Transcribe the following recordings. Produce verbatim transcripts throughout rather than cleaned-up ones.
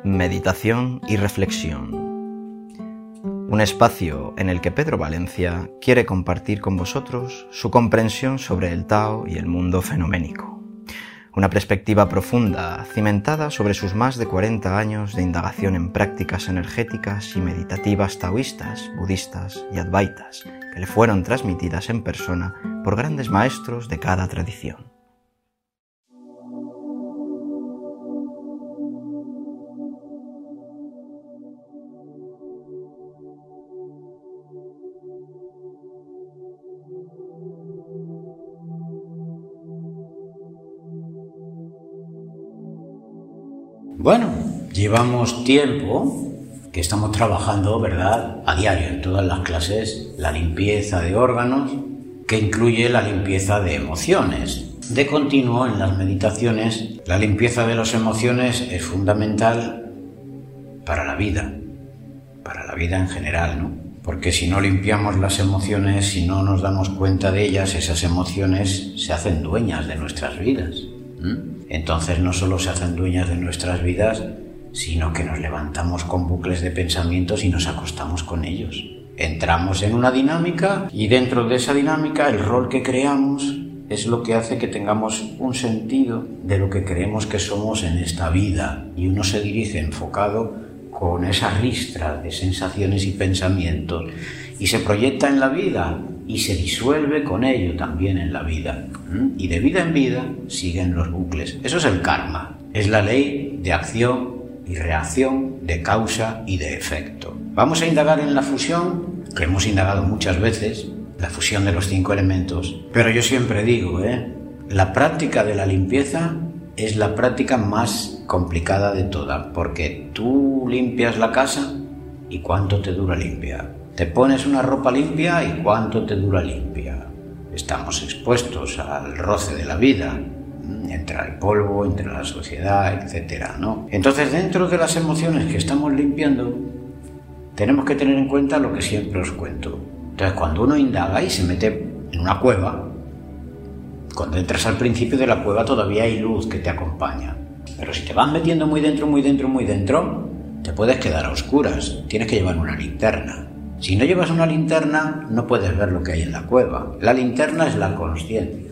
Meditación y reflexión. Un espacio en el que Pedro Valencia quiere compartir con vosotros su comprensión sobre el Tao y el mundo fenoménico. Una perspectiva profunda, cimentada sobre sus más de cuarenta años de indagación en prácticas energéticas y meditativas taoístas, budistas y advaitas, que le fueron transmitidas en persona por grandes maestros de cada tradición. Bueno, llevamos tiempo que estamos trabajando, ¿verdad?, a diario en todas las clases, la limpieza de órganos, que incluye la limpieza de emociones. De continuo en las meditaciones, la limpieza de las emociones es fundamental para la vida, para la vida en general, ¿no? Porque si no limpiamos las emociones, si no nos damos cuenta de ellas, esas emociones se hacen dueñas de nuestras vidas. ¿Mm? Entonces no solo se hacen dueñas de nuestras vidas, sino que nos levantamos con bucles de pensamientos y nos acostamos con ellos. Entramos en una dinámica y dentro de esa dinámica el rol que creamos es lo que hace que tengamos un sentido de lo que creemos que somos en esta vida, y uno se dirige enfocado con esa ristra de sensaciones y pensamientos y se proyecta en la vida y se disuelve con ello también en la vida. Y de vida en vida siguen los bucles. Eso es el karma. Es la ley de acción y reacción, de causa y de efecto. Vamos a indagar en la fusión, que hemos indagado muchas veces, la fusión de los cinco elementos. Pero yo siempre digo, ¿eh? la práctica de la limpieza es la práctica más complicada de todas, porque tú limpias la casa y ¿cuánto te dura limpiar? Te pones una ropa limpia y ¿cuánto te dura limpia? Estamos expuestos al roce de la vida, entre el polvo, entre la sociedad, etcétera, ¿no? Entonces, dentro de las emociones que estamos limpiando, tenemos que tener en cuenta lo que siempre os cuento. Entonces, cuando uno indaga y se mete en una cueva, cuando entras al principio de la cueva todavía hay luz que te acompaña. Pero si te vas metiendo muy dentro, muy dentro, muy dentro, te puedes quedar a oscuras. Tienes que llevar una linterna. Si no llevas una linterna, no puedes ver lo que hay en la cueva. La linterna es la consciencia.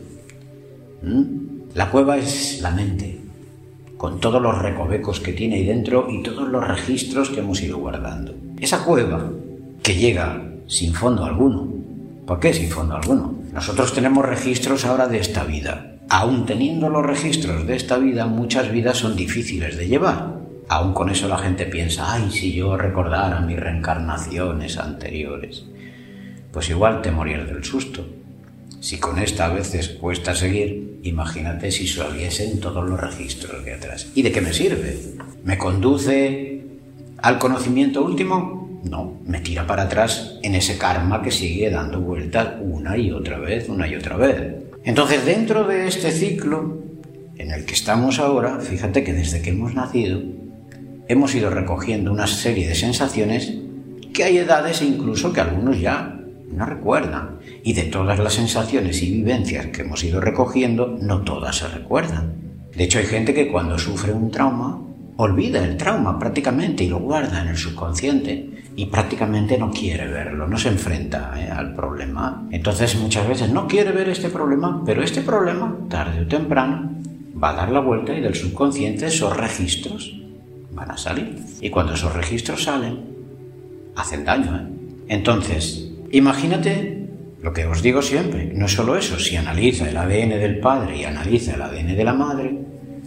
¿Mm? La cueva es la mente, con todos los recovecos que tiene ahí dentro y todos los registros que hemos ido guardando. Esa cueva que llega sin fondo alguno. ¿Por qué sin fondo alguno? Nosotros tenemos registros ahora de esta vida. Aún teniendo los registros de esta vida, muchas vidas son difíciles de llevar. Aún con eso la gente piensa, ay, si yo recordara mis reencarnaciones anteriores. Pues igual te morías del susto. Si con esta a veces cuesta seguir, imagínate si saliesen todos los registros de atrás. ¿Y de qué me sirve? ¿Me conduce al conocimiento último? No, me tira para atrás en ese karma que sigue dando vueltas una y otra vez, una y otra vez. Entonces, dentro de este ciclo en el que estamos ahora, fíjate que desde que hemos nacido, hemos ido recogiendo una serie de sensaciones que hay edades incluso que algunos ya no recuerdan. Y de todas las sensaciones y vivencias que hemos ido recogiendo, no todas se recuerdan. De hecho, hay gente que cuando sufre un trauma, olvida el trauma prácticamente y lo guarda en el subconsciente y prácticamente no quiere verlo, no se enfrenta eh, al problema. Entonces muchas veces no quiere ver este problema, pero este problema, tarde o temprano, va a dar la vuelta y del subconsciente esos registros van a salir. Y cuando esos registros salen, hacen daño, ¿eh? Entonces, imagínate lo que os digo siempre, no es solo eso, si analiza el A D N del padre y analiza el A D N de la madre,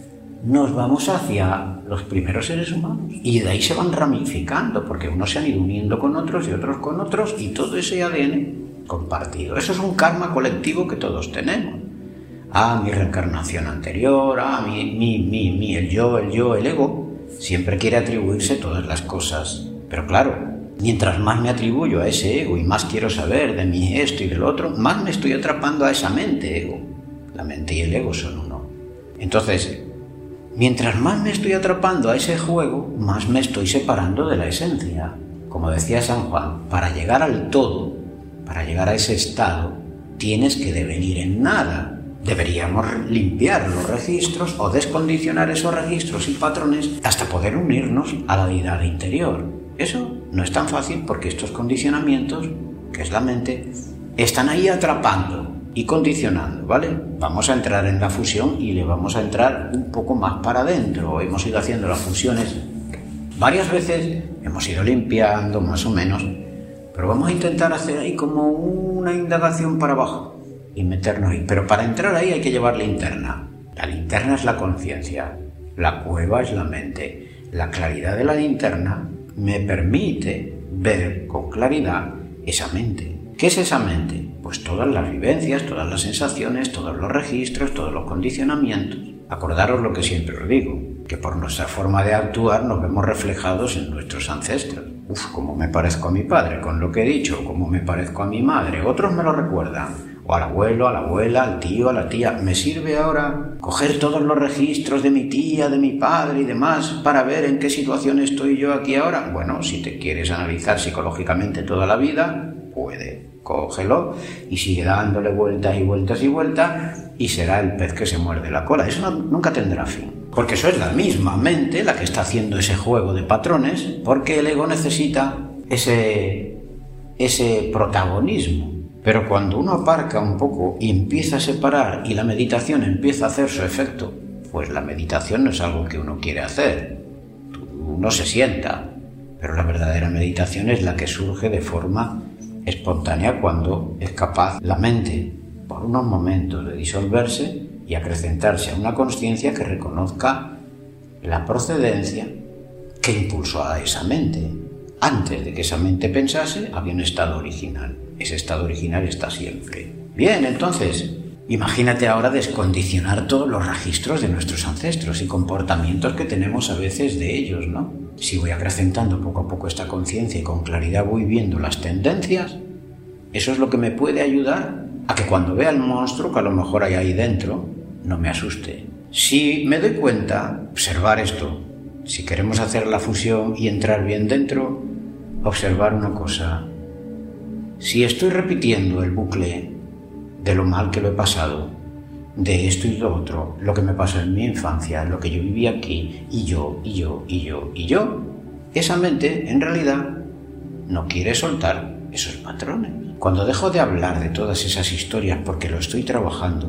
nos vamos hacia los primeros seres humanos. Y de ahí se van ramificando, porque unos se han ido uniendo con otros y otros con otros, y todo ese A D N compartido. Eso es un karma colectivo que todos tenemos. Ah, mi reencarnación anterior, ah, mi, mi, mi, mi, el yo, el yo, el ego. Siempre quiere atribuirse todas las cosas. Pero claro, mientras más me atribuyo a ese ego y más quiero saber de mí esto y del otro, más me estoy atrapando a esa mente ego. La mente y el ego son uno. Entonces, mientras más me estoy atrapando a ese juego, más me estoy separando de la esencia. Como decía San Juan, para llegar al todo, para llegar a ese estado, tienes que devenir en nada. deberíamos limpiar los registros o descondicionar esos registros y patrones hasta poder unirnos a la deidad interior. Eso no es tan fácil porque estos condicionamientos, que es la mente, están ahí atrapando y condicionando, ¿vale? Vamos a entrar en la fusión y le vamos a entrar un poco más para adentro. Hemos ido haciendo las fusiones varias veces, hemos ido limpiando más o menos, pero vamos a intentar hacer ahí como una indagación para abajo y meternos ahí. Pero para entrar ahí hay que llevar linterna. La linterna es la conciencia, la cueva es la mente. La claridad de la linterna me permite ver con claridad esa mente. ¿Qué es esa mente? Pues todas las vivencias, todas las sensaciones, todos los registros, todos los condicionamientos. Acordaros lo que siempre os digo, que por nuestra forma de actuar nos vemos reflejados en nuestros ancestros. Uf, cómo me parezco a mi padre con lo que he dicho, cómo me parezco a mi madre. Otros me lo recuerdan. O al abuelo, a la abuela, al tío, a la tía. ¿Me sirve ahora coger todos los registros de mi tía, de mi padre y demás para ver en qué situación estoy yo aquí ahora? Bueno, si te quieres analizar psicológicamente toda la vida, puede, cógelo y sigue dándole vueltas y vueltas y vueltas y será el pez que se muerde la cola. Eso no, nunca tendrá fin. Porque eso es la misma mente la que está haciendo ese juego de patrones, porque el ego necesita ese, ese protagonismo. Pero cuando uno aparca un poco y empieza a separar y la meditación empieza a hacer su efecto, pues la meditación no es algo que uno quiere hacer. Uno se sienta, pero la verdadera meditación es la que surge de forma espontánea cuando es capaz la mente, por unos momentos, de disolverse y acrecentarse a una consciencia que reconozca la procedencia que impulsó a esa mente. Antes de que esa mente pensase, había un estado original. Ese estado original está siempre. Bien, entonces, imagínate ahora descondicionar todos los registros de nuestros ancestros y comportamientos que tenemos a veces de ellos, ¿no? Si voy acrecentando poco a poco esta conciencia y con claridad voy viendo las tendencias, eso es lo que me puede ayudar a que cuando vea el monstruo que a lo mejor hay ahí dentro, no me asuste. Si me doy cuenta, observar esto. Si queremos hacer la fusión y entrar bien dentro, observar una cosa. Si estoy repitiendo el bucle de lo mal que lo he pasado, de esto y lo otro, lo que me pasó en mi infancia, lo que yo viví aquí, y yo, y yo, y yo, y yo, esa mente en realidad no quiere soltar esos patrones. Cuando dejo de hablar de todas esas historias porque lo estoy trabajando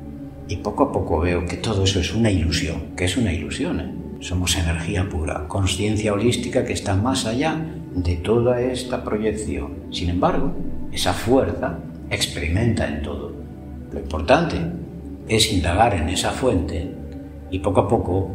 y poco a poco veo que todo eso es una ilusión, que es una ilusión, ¿eh? Somos energía pura, conciencia holística que está más allá de toda esta proyección. Sin embargo, esa fuerza experimenta en todo. Lo importante es indagar en esa fuente y poco a poco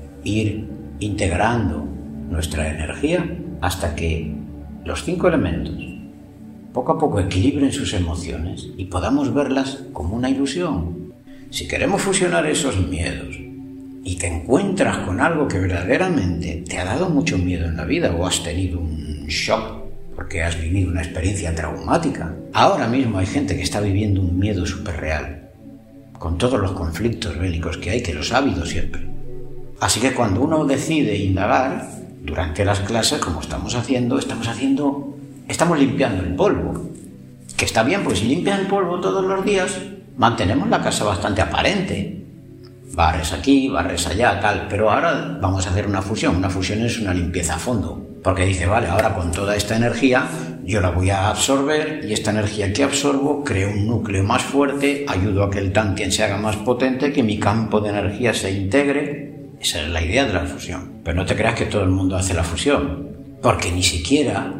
ir integrando nuestra energía hasta que los cinco elementos poco a poco equilibren sus emociones y podamos verlas como una ilusión. Si queremos fusionar esos miedos y te encuentras con algo que verdaderamente te ha dado mucho miedo en la vida o has tenido un shock porque has vivido una experiencia traumática, ahora mismo hay gente que está viviendo un miedo súper real, con todos los conflictos bélicos que hay, que los ha habido siempre. Así que cuando uno decide indagar, durante las clases, como estamos haciendo, estamos haciendo, estamos limpiando el polvo. Que está bien, pues si limpias el polvo todos los días, mantenemos la casa bastante aparente. Barres aquí, barres allá, tal, pero ahora vamos a hacer una fusión. Una fusión es una limpieza a fondo, porque dice, vale, ahora con toda esta energía yo la voy a absorber y esta energía que absorbo creo un núcleo más fuerte, ayudo a que el Tantien se haga más potente, que mi campo de energía se integre. Esa es la idea de la fusión. Pero no te creas que todo el mundo hace la fusión, porque ni siquiera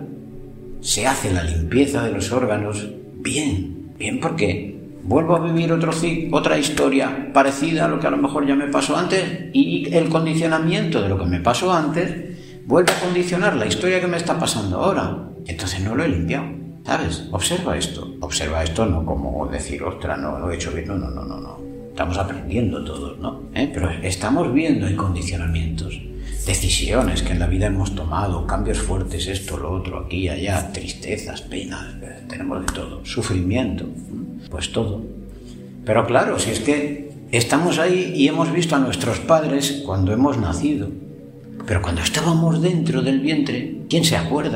se hace la limpieza de los órganos bien, bien porque vuelvo a vivir otro, otra historia parecida a lo que a lo mejor ya me pasó antes y el condicionamiento de lo que me pasó antes vuelve a condicionar la historia que me está pasando ahora. Entonces no lo he limpiado, ¿sabes? Observa esto. Observa esto no como decir, ostras, no lo he hecho bien. No, no, no, no, no. Estamos aprendiendo todos, ¿no? ¿Eh? Pero estamos viendo el condicionamientos. Decisiones que en la vida hemos tomado, cambios fuertes, esto, lo otro, aquí, allá, tristezas, penas, tenemos de todo, sufrimiento, pues todo. Pero claro, si es que estamos ahí y hemos visto a nuestros padres cuando hemos nacido, pero cuando estábamos dentro del vientre, ¿quién se acuerda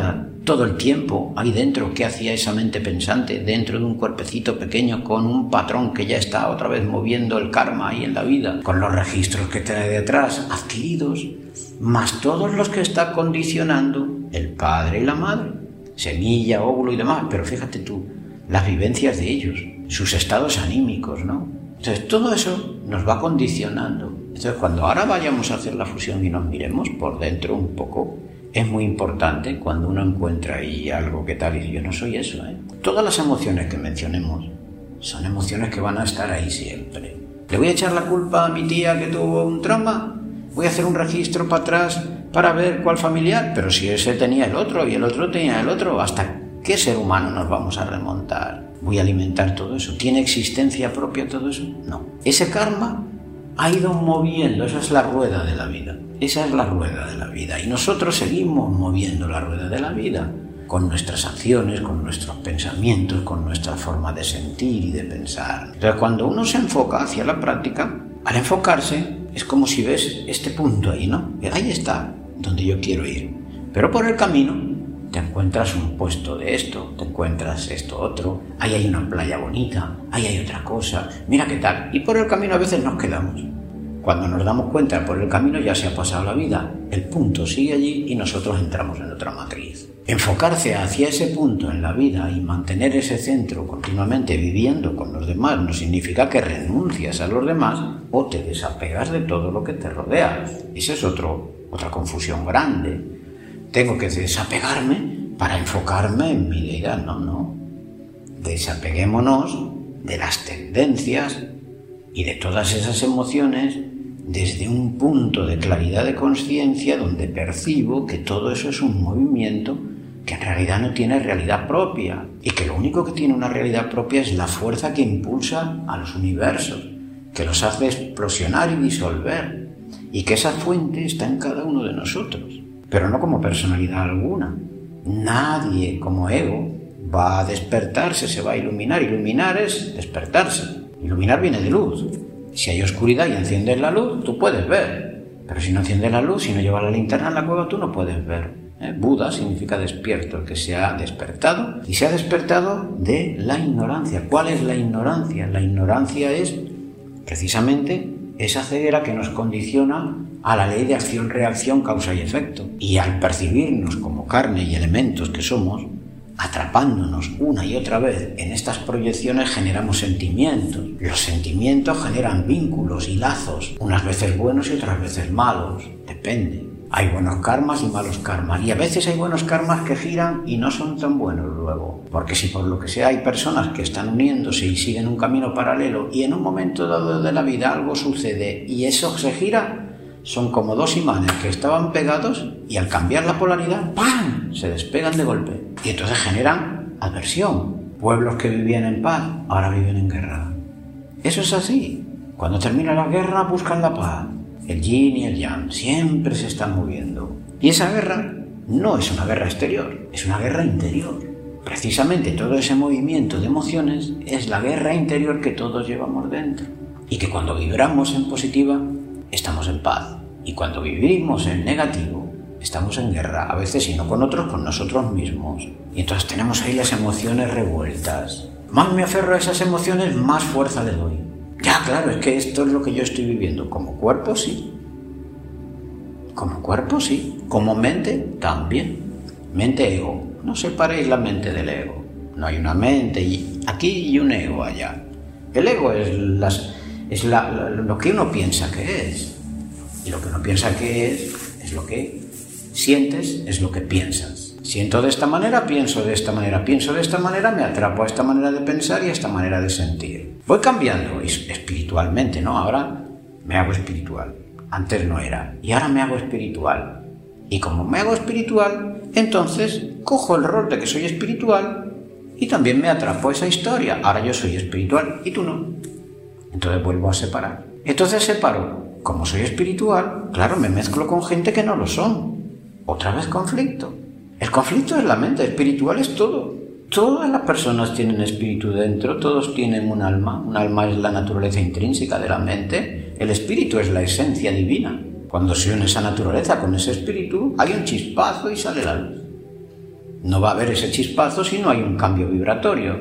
todo el tiempo ahí dentro. ¿Qué hacía esa mente pensante dentro de un cuerpecito pequeño con un patrón que ya está otra vez moviendo el karma ahí en la vida, con los registros que trae detrás adquiridos, más todos los que está condicionando el padre y la madre, semilla, óvulo y demás? Pero fíjate tú, las vivencias de ellos, sus estados anímicos, ¿no? Entonces todo eso nos va condicionando. Entonces cuando ahora vayamos a hacer la fusión y nos miremos por dentro un poco, es muy importante cuando uno encuentra ahí algo que tal, y yo no soy eso, ¿eh? Todas las emociones que mencionemos son emociones que van a estar ahí siempre. ¿Le voy a echar la culpa a mi tía que tuvo un trauma? ¿Voy a hacer un registro para atrás para ver cuál familiar? Pero si ese tenía el otro y el otro tenía el otro, ¿hasta qué ser humano nos vamos a remontar? ¿Voy a alimentar todo eso? ¿Tiene existencia propia todo eso? No. Ese karma ha ido moviendo, esa es la rueda de la vida. Esa es la rueda de la vida. Y nosotros seguimos moviendo la rueda de la vida con nuestras acciones, con nuestros pensamientos, con nuestra forma de sentir y de pensar. Entonces, cuando uno se enfoca hacia la práctica, al enfocarse es como si ves este punto ahí, ¿no? Ahí está, donde yo quiero ir. Pero por el camino te encuentras un puesto de esto, te encuentras esto otro, ahí hay una playa bonita, ahí hay otra cosa, mira qué tal. Y por el camino a veces nos quedamos. Cuando nos damos cuenta, por el camino ya se ha pasado la vida, el punto sigue allí y nosotros entramos en otra matriz. Enfocarse hacia ese punto en la vida y mantener ese centro continuamente viviendo con los demás no significa que renuncias a los demás o te desapegas de todo lo que te rodea. Esa es otro, otra confusión grande. Tengo que desapegarme para enfocarme en mi deidad. No, no. Desapeguémonos de las tendencias y de todas esas emociones desde un punto de claridad de conciencia donde percibo que todo eso es un movimiento que en realidad no tiene realidad propia y que lo único que tiene una realidad propia es la fuerza que impulsa a los universos, que los hace explosionar y disolver, y que esa fuente está en cada uno de nosotros, pero no como personalidad alguna. Nadie como ego va a despertarse, se va a iluminar. Iluminar es despertarse. Iluminar viene de luz. Si hay oscuridad y enciendes la luz, tú puedes ver. Pero si no enciendes la luz, si no llevas la linterna en la cueva, tú no puedes ver. ¿Eh? Buda significa despierto, el que se ha despertado. Y se ha despertado de la ignorancia. ¿Cuál es la ignorancia? La ignorancia es precisamente esa ceguera que nos condiciona a la ley de acción-reacción, causa y efecto. Y al percibirnos como carne y elementos que somos, atrapándonos una y otra vez en estas proyecciones, generamos sentimientos. Los sentimientos generan vínculos y lazos, unas veces buenos y otras veces malos, depende. Hay buenos karmas y malos karmas, y a veces hay buenos karmas que giran y no son tan buenos luego, porque si por lo que sea hay personas que están uniéndose y siguen un camino paralelo y en un momento dado de la vida algo sucede y eso se gira, son como dos imanes que estaban pegados y al cambiar la polaridad, ¡pam!, se despegan de golpe. Y entonces generan aversión. Pueblos que vivían en paz, ahora viven en guerra. Eso es así. Cuando termina la guerra, buscan la paz. El yin y el yang siempre se están moviendo. Y esa guerra no es una guerra exterior, es una guerra interior. Precisamente todo ese movimiento de emociones es la guerra interior que todos llevamos dentro. Y que cuando vibramos en positiva, estamos en paz. Y cuando vivimos en negativo, estamos en guerra, a veces y no con otros, con nosotros mismos. Y entonces tenemos ahí las emociones revueltas. Más me aferro a esas emociones, más fuerza le doy. Ya, claro, es que esto es lo que yo estoy viviendo. Como cuerpo, sí. Como cuerpo, sí. Como mente, también. Mente-ego. No separéis la mente del ego. No hay una mente aquí y un ego allá. El ego es, las, es la, lo que uno piensa que es. Y lo que uno piensa que es, es lo que sientes, es lo que piensas. Siento de esta manera, pienso de esta manera. Pienso de esta manera, me atrapo a esta manera de pensar y a esta manera de sentir. Voy cambiando espiritualmente, ¿no? Ahora me hago espiritual. Antes no era. Y ahora me hago espiritual. Y como me hago espiritual, entonces cojo el rol de que soy espiritual y también me atrapo a esa historia. Ahora yo soy espiritual y tú no. Entonces vuelvo a separar. Entonces separo. Como soy espiritual, claro, me mezclo con gente que no lo son. Otra vez conflicto. El conflicto es la mente, espiritual es todo. Todas las personas tienen espíritu dentro, todos tienen un alma. Un alma es la naturaleza intrínseca de la mente. El espíritu es la esencia divina. Cuando se une esa naturaleza con ese espíritu, hay un chispazo y sale la luz. No va a haber ese chispazo si no hay un cambio vibratorio.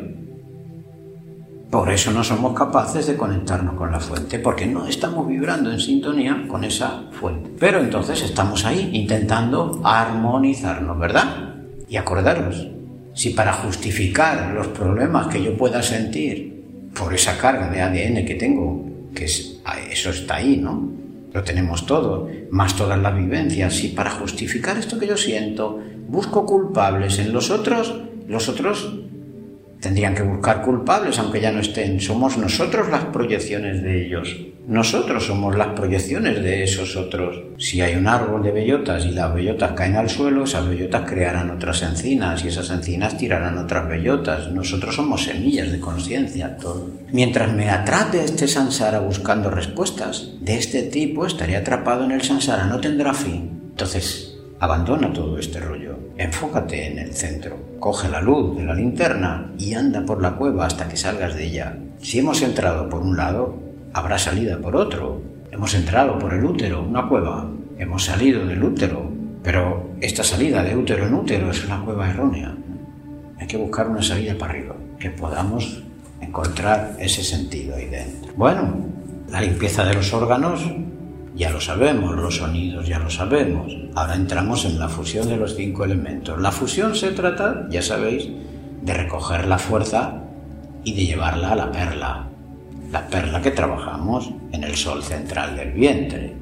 Por eso no somos capaces de conectarnos con la fuente, porque no estamos vibrando en sintonía con esa fuente. Pero entonces estamos ahí intentando armonizarnos, ¿verdad? Y acordaros, si para justificar los problemas que yo pueda sentir por esa carga de A D N que tengo, que es, eso está ahí, ¿no? Lo tenemos todo, más todas las vivencias. Si para justificar esto que yo siento busco culpables en los otros, los otros tendrían que buscar culpables aunque ya no estén. Somos nosotros las proyecciones de ellos. Nosotros somos las proyecciones de esos otros. Si hay un árbol de bellotas y las bellotas caen al suelo, esas bellotas crearán otras encinas y esas encinas tirarán otras bellotas. Nosotros somos semillas de conciencia, todo. Mientras me atrape este samsara buscando respuestas de este tipo, estaré atrapado en el samsara, no tendrá fin. Entonces, abandona todo este rollo, enfócate en el centro, coge la luz de la linterna y anda por la cueva hasta que salgas de ella. Si hemos entrado por un lado, habrá salida por otro. Hemos entrado por el útero, una cueva, hemos salido del útero, pero esta salida de útero en útero es una cueva errónea. Hay que buscar una salida para arriba, que podamos encontrar ese sentido ahí dentro. Bueno, la limpieza de los órganos ya lo sabemos, los sonidos ya lo sabemos. Ahora entramos en la fusión de los cinco elementos. La fusión se trata, ya sabéis, de recoger la fuerza y de llevarla a la perla. La perla que trabajamos en el sol central del vientre.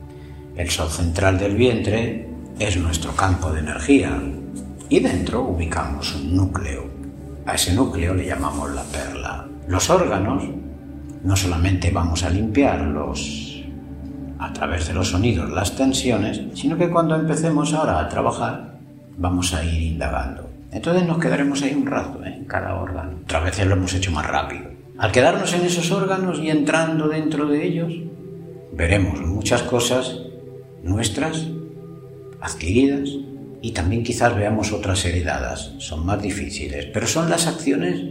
El sol central del vientre es nuestro campo de energía y dentro ubicamos un núcleo. A ese núcleo le llamamos la perla. Los órganos no solamente vamos a limpiarlos a través de los sonidos, las tensiones, sino que cuando empecemos ahora a trabajar vamos a ir indagando. Entonces nos quedaremos ahí un rato, ¿eh? En cada órgano. Otras veces lo hemos hecho más rápido. Al quedarnos en esos órganos y entrando dentro de ellos, veremos muchas cosas nuestras, adquiridas, y también quizás veamos otras heredadas. Son más difíciles, pero son las acciones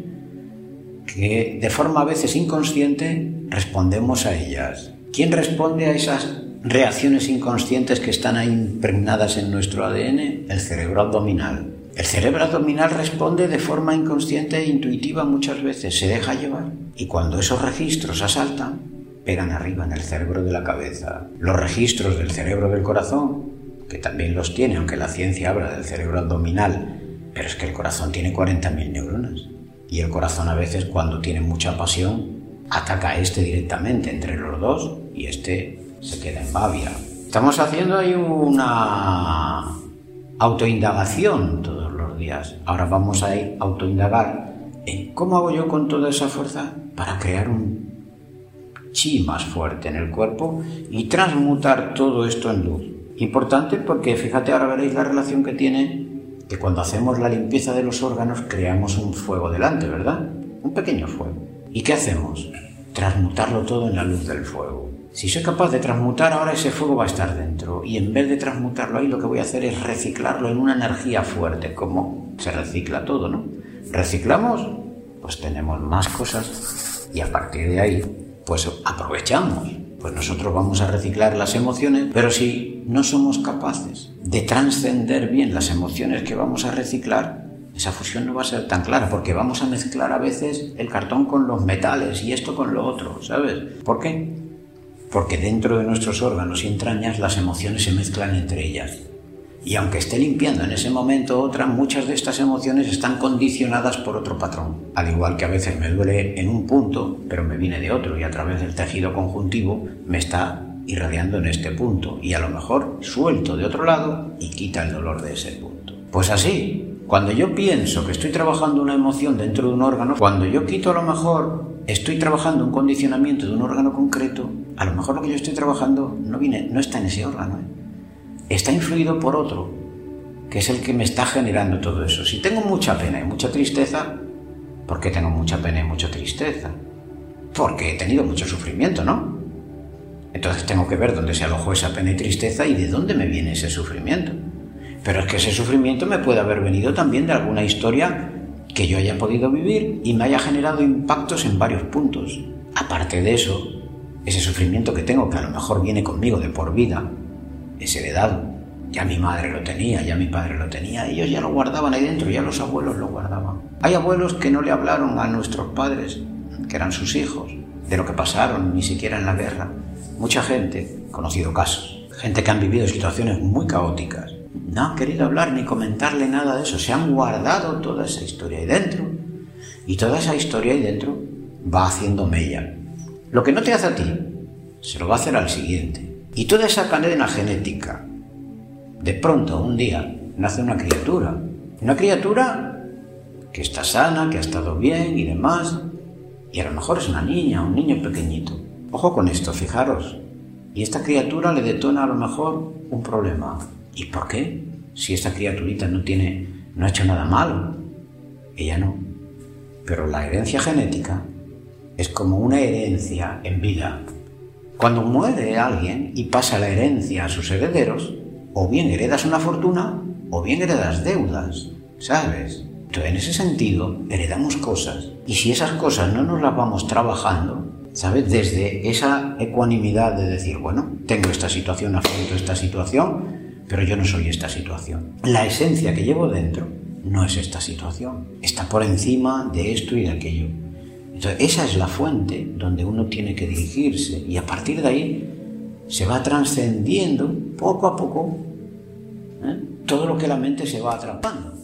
que de forma a veces inconsciente respondemos a ellas. ¿Quién responde a esas reacciones inconscientes que están ahí impregnadas en nuestro A D N? El cerebro abdominal. El cerebro abdominal responde de forma inconsciente e intuitiva muchas veces, se deja llevar. Y cuando esos registros asaltan, pegan arriba en el cerebro de la cabeza. Los registros del cerebro del corazón, que también los tiene, aunque la ciencia habla del cerebro abdominal, pero es que el corazón tiene cuarenta mil neuronas. Y el corazón a veces, cuando tiene mucha pasión, ataca a este directamente entre los dos y este se queda en babia. Estamos haciendo ahí una autoindagación todos los días. Ahora vamos a ir a autoindagar en cómo hago yo con toda esa fuerza para crear un chi más fuerte en el cuerpo y transmutar todo esto en luz. Importante porque fíjate, ahora veréis la relación que tiene, que cuando hacemos la limpieza de los órganos creamos un fuego delante, ¿verdad? Un pequeño fuego. ¿Y qué hacemos? Transmutarlo todo en la luz del fuego. Si soy capaz de transmutar, ahora ese fuego va a estar dentro. Y en vez de transmutarlo ahí, lo que voy a hacer es reciclarlo en una energía fuerte. Como se recicla todo, ¿no? Reciclamos, pues tenemos más cosas. Y a partir de ahí, pues aprovechamos. Pues nosotros vamos a reciclar las emociones, pero si no somos capaces de trascender bien las emociones que vamos a reciclar, esa fusión no va a ser tan clara, porque vamos a mezclar a veces el cartón con los metales y esto con lo otro, ¿sabes? ¿Por qué? Porque dentro de nuestros órganos y entrañas las emociones se mezclan entre ellas. Y aunque esté limpiando en ese momento otra, muchas de estas emociones están condicionadas por otro patrón. Al igual que a veces me duele en un punto, pero me viene de otro y a través del tejido conjuntivo me está irradiando en este punto. Y a lo mejor suelto de otro lado y quita el dolor de ese punto. Pues así. Cuando yo pienso que estoy trabajando una emoción dentro de un órgano, cuando yo quito a lo mejor, estoy trabajando un condicionamiento de un órgano concreto, a lo mejor lo que yo estoy trabajando no viene, no está en ese órgano, ¿eh? Está influido por otro, que es el que me está generando todo eso. Si tengo mucha pena y mucha tristeza, ¿por qué tengo mucha pena y mucha tristeza? Porque he tenido mucho sufrimiento, ¿no? Entonces tengo que ver dónde se alojó esa pena y tristeza y de dónde me viene ese sufrimiento. Pero es que ese sufrimiento me puede haber venido también de alguna historia que yo haya podido vivir y me haya generado impactos en varios puntos. Aparte de eso, ese sufrimiento que tengo, que a lo mejor viene conmigo de por vida, es heredado. Ya mi madre lo tenía, ya mi padre lo tenía, ellos ya lo guardaban ahí dentro, ya los abuelos lo guardaban. Hay abuelos que no le hablaron a nuestros padres, que eran sus hijos, de lo que pasaron, ni siquiera en la guerra. Mucha gente, conocido casos, gente que han vivido situaciones muy caóticas, no han querido hablar ni comentarle nada de eso, se han guardado toda esa historia ahí dentro, y toda esa historia ahí dentro va haciendo mella. Lo que no te hace a ti, se lo va a hacer al siguiente. Y toda esa cadena genética, de pronto, un día, nace una criatura. Una criatura que está sana, que ha estado bien y demás. Y a lo mejor es una niña, un niño pequeñito. Ojo con esto, fijaros. Y esta criatura le detona a lo mejor un problema. ¿Y por qué? Si esta criaturita no tiene, no ha hecho nada malo. Ella no. Pero la herencia genética es como una herencia en vida. Cuando muere alguien y pasa la herencia a sus herederos, o bien heredas una fortuna, o bien heredas deudas, ¿sabes? Entonces, en ese sentido, heredamos cosas. Y si esas cosas no nos las vamos trabajando, ¿sabes? Desde esa ecuanimidad de decir, bueno, tengo esta situación, afronto esta situación, pero yo no soy esta situación. La esencia que llevo dentro no es esta situación. Está por encima de esto y de aquello. Entonces, esa es la fuente donde uno tiene que dirigirse. Y a partir de ahí se va trascendiendo poco a poco, ¿eh? todo lo que la mente se va atrapando.